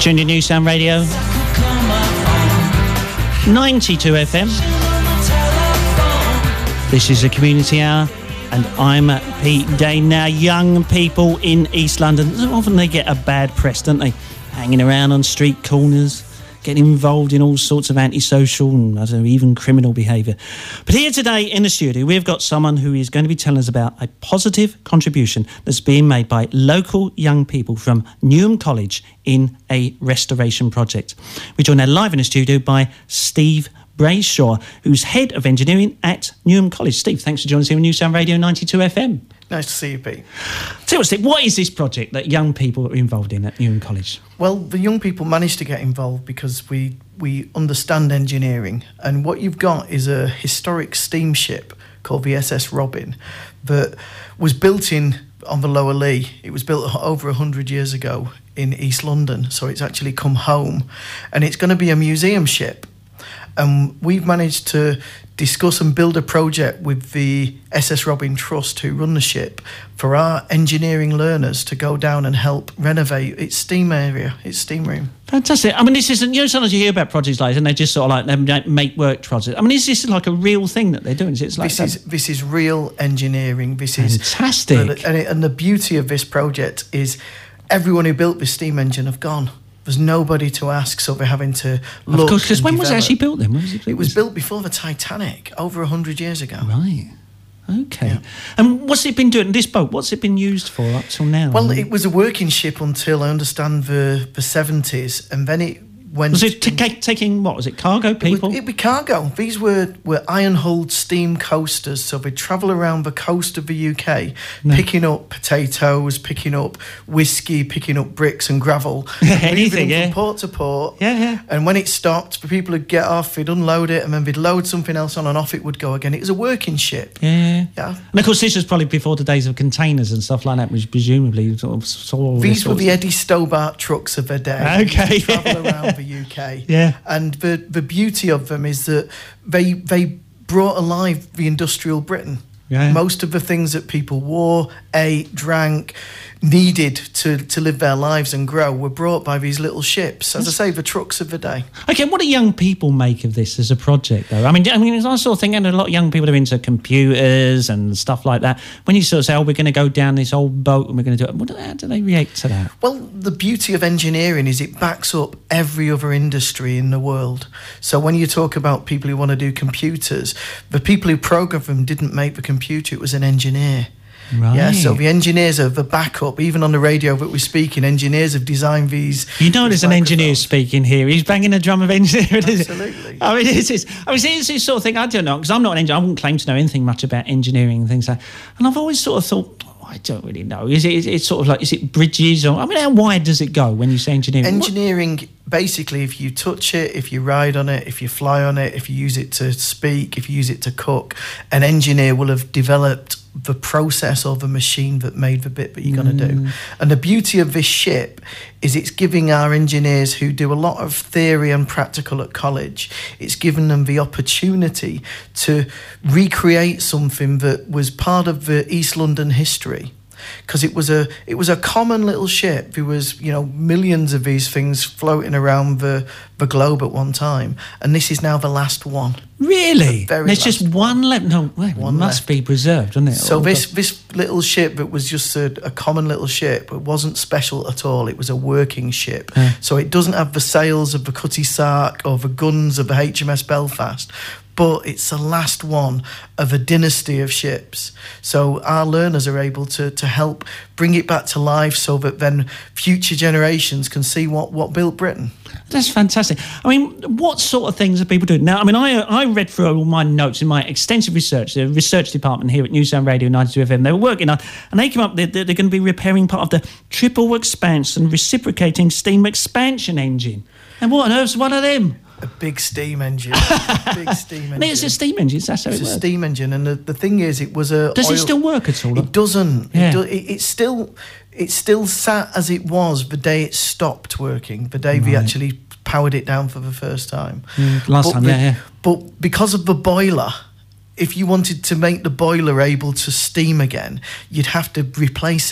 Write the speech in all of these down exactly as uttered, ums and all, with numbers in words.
Tuned in New Sound Radio, ninety-two F M. This is a community hour, and I'm Pete Day. Now, young people in East London, often they get a bad press, don't they? Hanging around on street corners, getting involved in all sorts of antisocial and I don't know, even criminal behaviour. But here today in the studio, we've got someone who is going to be telling us about a positive contribution that's being made by local young people from Newham College in a restoration project. We're joined now live in the studio by Steve Brayshaw, who's Head of Engineering at Newham College. Steve, thanks for joining us here on New Sound Radio ninety-two F M. Nice to see you, Pete. Tell us, Steve, what is this project that young people are involved in at Newham College? Well, the young people managed to get involved because we, we understand engineering, and what you've got is a historic steamship called the S S Robin that was built in on the Lower Lee. It was built over one hundred years ago in East London, so it's actually come home, and it's going to be a museum ship. And we've managed to discuss and build a project with the S S Robin Trust, who run the ship, for our engineering learners to go down and help renovate its steam area, its steam room. Fantastic. I mean, this isn't, you know, sometimes you hear about projects like this and they just sort of like they make work projects. I mean, is this like a real thing that they're doing? Is it like this is this is real engineering. This is fantastic. And, it, and the beauty of this project is everyone who built this steam engine have gone. There's nobody to ask, so they're having to look. Of course, because when develop. was it actually built then? When was it, built? It was built before the Titanic, over one hundred years ago. Right. Okay. Yeah. And what's it been doing? This boat, what's it been used for up till now? Well, it was a working ship until, I understand, the, the seventies, and then it went... Was it t- taking, what, was it cargo people? It would, it would be cargo. These were, were iron-hulled steam coasters, so they'd travel around the coast of the U K, no. picking up potatoes, picking up whiskey, picking up bricks and gravel. Anything, yeah. From port to port. Yeah, yeah. And when it stopped, the people would get off, they'd unload it, and then they'd load something else on, and off it would go again. It was a working ship. Yeah. Yeah. And, of course, this was probably before the days of containers and stuff like that, which presumably sort of saw all These were the of... Eddie Stobart trucks of their day. Okay. Travel around the U K. Yeah. And the the beauty of them is that they they brought alive the industrial Britain. Yeah. Most of the things that people wore, ate, drank, needed to, to live their lives and grow were brought by these little ships. As That's... I say, the trucks of the day. Okay, what do young people make of this as a project, though? I mean, I mean, I sort of think, and a lot of young people are into computers and stuff like that. When you sort of say, oh, we're going to go down this old boat and we're going to do it, what, how do they react to that? Well, the beauty of engineering is it backs up every other industry in the world. So when you talk about people who want to do computers, the people who program them didn't make the computer, it was an engineer. Right. Yeah, so the engineers are the backup. Even on the radio that we're speaking, engineers have designed these. You know, there's an engineer speaking here. He's banging a drum of engineering. Absolutely. I mean, it's, it's, I mean, it's this sort of thing. I don't know, because I'm not an engineer. I wouldn't claim to know anything much about engineering and things like that. And I've always sort of thought, oh, I don't really know. Is it? Is it sort of like, is it bridges? Or I mean, how wide does it go when you say engineering? Engineering, what? Basically, if you touch it, if you ride on it, if you fly on it, if you use it to speak, if you use it to cook, an engineer will have developed the process or the machine that made the bit that you're going to Mm. do. And the beauty of this ship is it's giving our engineers who do a lot of theory and practical at college, it's given them the opportunity to recreate something that was part of the East London history. Because it was a it was a common little ship. There was, you know, millions of these things floating around the, the globe at one time, and this is now the last one. Really? The There's just one left. No, well, one it must left. be preserved, doesn't it? So Or this this little ship that was just a, a common little ship, it wasn't special at all. It was a working ship. Yeah. So it doesn't have the sails of the Cutty Sark or the guns of the H M S Belfast, but it's the last one of a dynasty of ships. So our learners are able to, to help bring it back to life so that then future generations can see what, what built Britain. That's fantastic. I mean, what sort of things are people doing? Now, I mean, I I read through all my notes in my extensive research, the research department here at New Sound Radio ninety-two F M. They were working on, and they came up, they're, they're going to be repairing part of the triple expansion reciprocating steam expansion engine. And what on earth's one of them? A big steam engine. A big steam engine. And it's a steam engine, that's how it's it works. It's a steam engine, and the, the thing is, it was a. Does oil, it still work at all? It doesn't. Yeah. It, do, it, it's still, it's still sat as it was the day it stopped working. The day Right. we actually powered it down for the first time. Mm, last but time, the, yeah, yeah. But because of the boiler, if you wanted to make the boiler able to steam again, you'd have to replace it.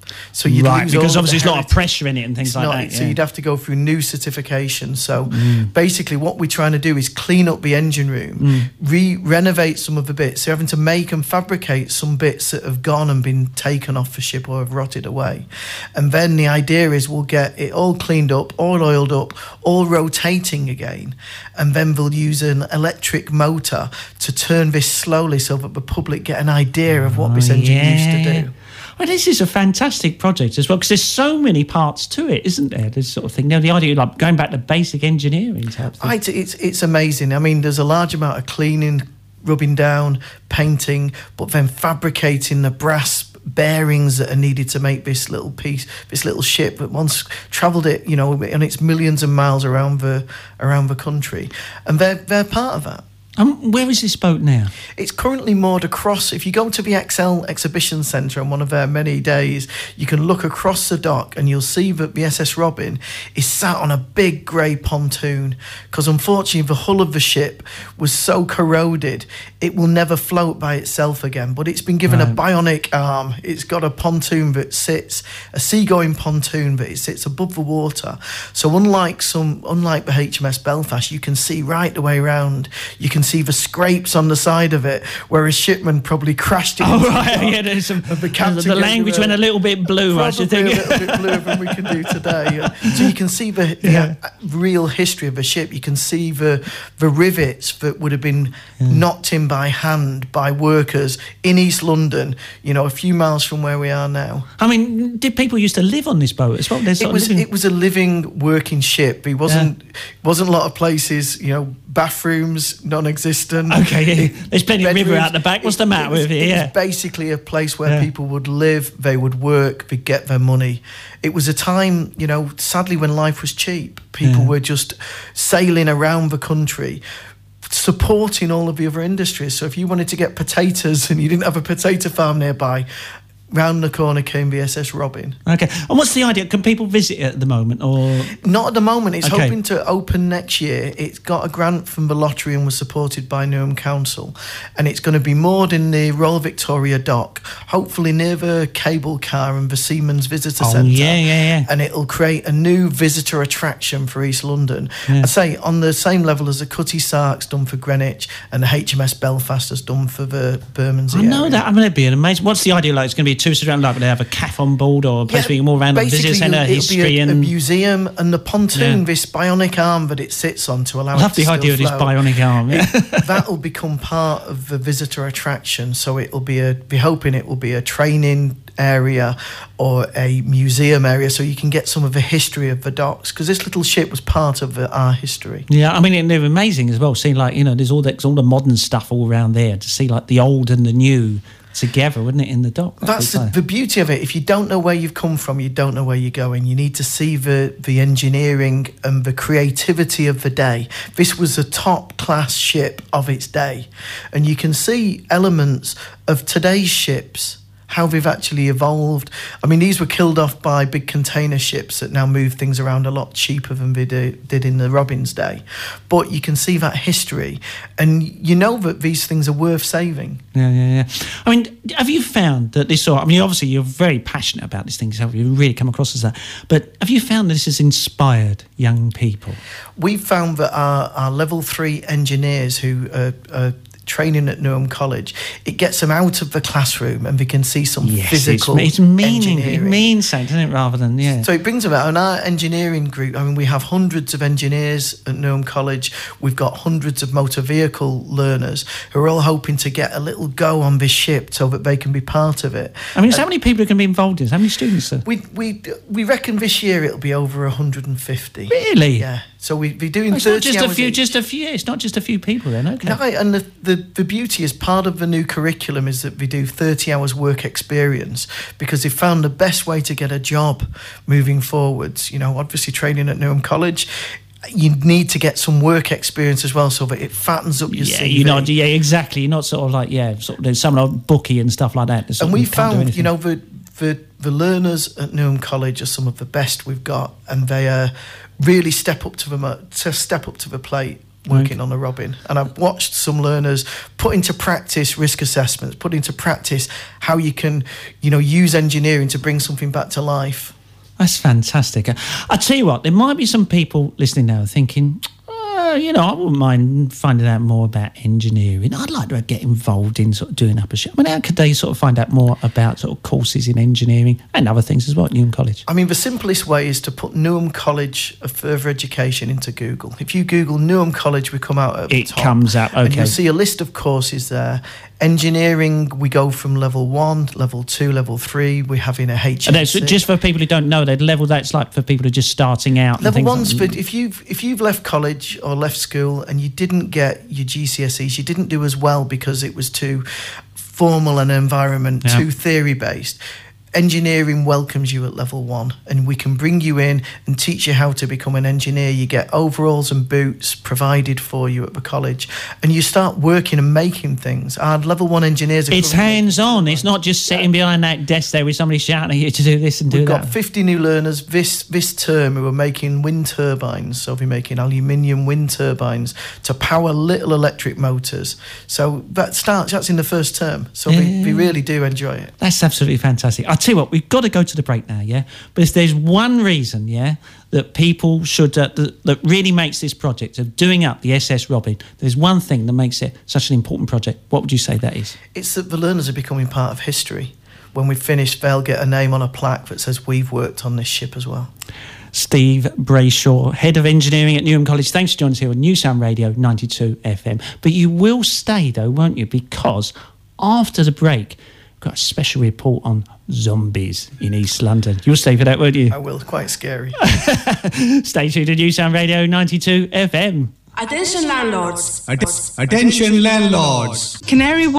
So you'd right, lose because all obviously the there's a lot of heritage. pressure in it and things It's like not, that. So yeah. you'd have to go through new certification. So mm. basically what we're trying to do is clean up the engine room, mm. re-renovate some of the bits. So you're having to make and fabricate some bits that have gone and been taken off the ship or have rotted away. And then the idea is we'll get it all cleaned up, all oiled up, all rotating again. And then we'll use an electric motor to turn this slowly so that the public get an idea of what oh, this engine yeah. used to do. Well, this is a fantastic project as well, because there's so many parts to it, isn't there? This sort of thing. Now, the idea of like going back to basic engineering type thing. It's, it's, it's amazing. I mean, there's a large amount of cleaning, rubbing down, painting, but then fabricating the brass bearings that are needed to make this little piece, this little ship that once travelled it, you know, and it's millions of miles around the around the country, and they're they're part of that. Um, where is this boat now? It's currently moored across. If you go to the X L Exhibition Centre on one of their many days, you can look across the dock and you'll see that the S S Robin is sat on a big grey pontoon, because unfortunately the hull of the ship was so corroded it will never float by itself again. But it's been given right. a bionic arm. It's got a pontoon that sits, a seagoing pontoon that it sits above the water. So unlike some, unlike the H M S Belfast, you can see right the way around. You can see the scrapes on the side of it where a shipman probably crashed into. Oh right, yeah. There's some. The, the language went a little bit blue. I should think a little bit bluer than we can do today. So you can see the, the yeah. real history of the ship. You can see the the rivets that would have been yeah. knocked in by hand by workers in East London. You know, a few miles from where we are now. I mean, did people used to live on this boat as well? It was living... it was a living, working ship. It wasn't yeah. wasn't a lot of places. You know, bathrooms non-existent. Okay, yeah. There's plenty of river out the back. What's the matter it was, with it? It yeah. was basically a place where yeah. people would live, they would work, they'd get their money. It was a time, you know, sadly when life was cheap, people yeah. were just sailing around the country, supporting all of the other industries. So if you wanted to get potatoes and you didn't have a potato farm nearby, round the corner came the S S Robin. Okay. And what's the idea? Can people visit it at the moment? Or not at the moment. It's okay. hoping to open next year. It's got a grant from the lottery and was supported by Newham Council. And it's going to be moored in the Royal Victoria Dock, hopefully near the cable car and the Seamen's Visitor oh, Centre. yeah, yeah, yeah. And it'll create a new visitor attraction for East London. Yeah. I say on the same level as the Cutty Sark's done for Greenwich and the H M S Belfast has done for the Bermondsey I know area. that. I mean, it'd be an amazing. What's the idea like? It's going to be two around, like they have a cafe on board or a place where you can more around the visitor centre, history be a, and a museum and the pontoon, yeah. this bionic arm that it sits on to allow I love it to the idea of this bionic arm. Yeah. It, that'll become part of the visitor attraction. So it'll be a. We're hoping it will be a training area or a museum area, so you can get some of the history of the docks, because this little ship was part of the, our history. Yeah, I mean, they're amazing as well. Seeing like, you know, there's all the all the modern stuff all around there, to see like the old and the new together, wouldn't it, in the dock? That's the, the beauty of it. If you don't know where you've come from, you don't know where you're going. You need to see the the engineering and the creativity of the day. This was a top class ship of its day, and you can see elements of today's ships, how they've actually evolved. I mean, these were killed off by big container ships that now move things around a lot cheaper than they did in the Robin's day. But you can see that history, and you know that these things are worth saving. Yeah, yeah, yeah. I mean, have you found that this sort of, I mean, obviously you're very passionate about these things, have you? You really come across as that. But have you found that this has inspired young people? We've found that our, our level three engineers who are, are training at Newham College, it gets them out of the classroom and they can see some yes, physical it's, it's meaning, engineering. It means something, doesn't it, rather than, yeah. So it brings about, and our engineering group, I mean, we have hundreds of engineers at Newham College. We've got hundreds of motor vehicle learners who are all hoping to get a little go on this ship so that they can be part of it. I mean, uh, how many people are going to be involved in this? How many students are? We, we, we reckon this year it'll be over one hundred fifty. Really? Yeah. So we'd be doing oh, it's thirty not just hours a few, each. just a few. It's not just a few people then. Okay. No, and the, the the beauty is part of the new curriculum is that we do thirty hours work experience, because they found the best way to get a job moving forwards. You know, obviously training at Newham College, you need to get some work experience as well, so that it fattens up your yeah, C V. You're not, yeah, exactly. You're not sort of like, yeah, sort of, there's some like bookie and stuff like that. And we found, you know, the, the the learners at Newham College are some of the best we've got, and they uh, really step up to the to step up to the plate working on a Robin, and I've watched some learners put into practice risk assessments, put into practice how you can, you know, use engineering to bring something back to life. That's fantastic. I tell you what, there might be some people listening now thinking, oh, you know, I wouldn't mind finding out more about engineering. I'd like to get involved in sort of doing up a shop. I mean, how could they sort of find out more about sort of courses in engineering and other things as well at Newham College? I mean, the simplest way is to put Newham College of Further Education into Google. If you Google Newham College, we come out at the it top. It comes up, okay. And you'll see a list of courses there. Engineering, we go from level one, level two, level three. We're having a H N C. And just for people who don't know, that level that's like for people who are just starting out. Level one's like for if you've if you've left college or left school and you didn't get your G C S Es, you didn't do as well because it was too formal an environment, yeah. too theory based. Engineering welcomes you at level one, and we can bring you in and teach you how to become an engineer. You get overalls and boots provided for you at the college, and you start working and making things. Our level one engineers are It's hands-on. It's not just sitting yeah. behind that desk there with somebody shouting at you to do this and do We've that. We've got fifty new learners this this term who are making wind turbines. So we're making aluminium wind turbines to power little electric motors. So that starts, that's in the first term. So yeah. we, we really do enjoy it. That's absolutely fantastic. I tell you what, we've got to go to the break now, yeah? But if there's one reason, yeah, that people should, uh, that, that really makes this project of doing up the S S Robin, there's one thing that makes it such an important project. What would you say that is? It's that the learners are becoming part of history. When we finish, they'll get a name on a plaque that says we've worked on this ship as well. Steve Brayshaw, Head of Engineering at Newham College. Thanks for joining us here on New Sound Radio ninety-two F M. But you will stay, though, won't you? Because after the break, we've got a special report on zombies in East London. You'll stay for that, won't you? I will. Quite scary. Stay tuned to New Sound Radio ninety-two F M. Attention landlords. Att- attention landlords. Canary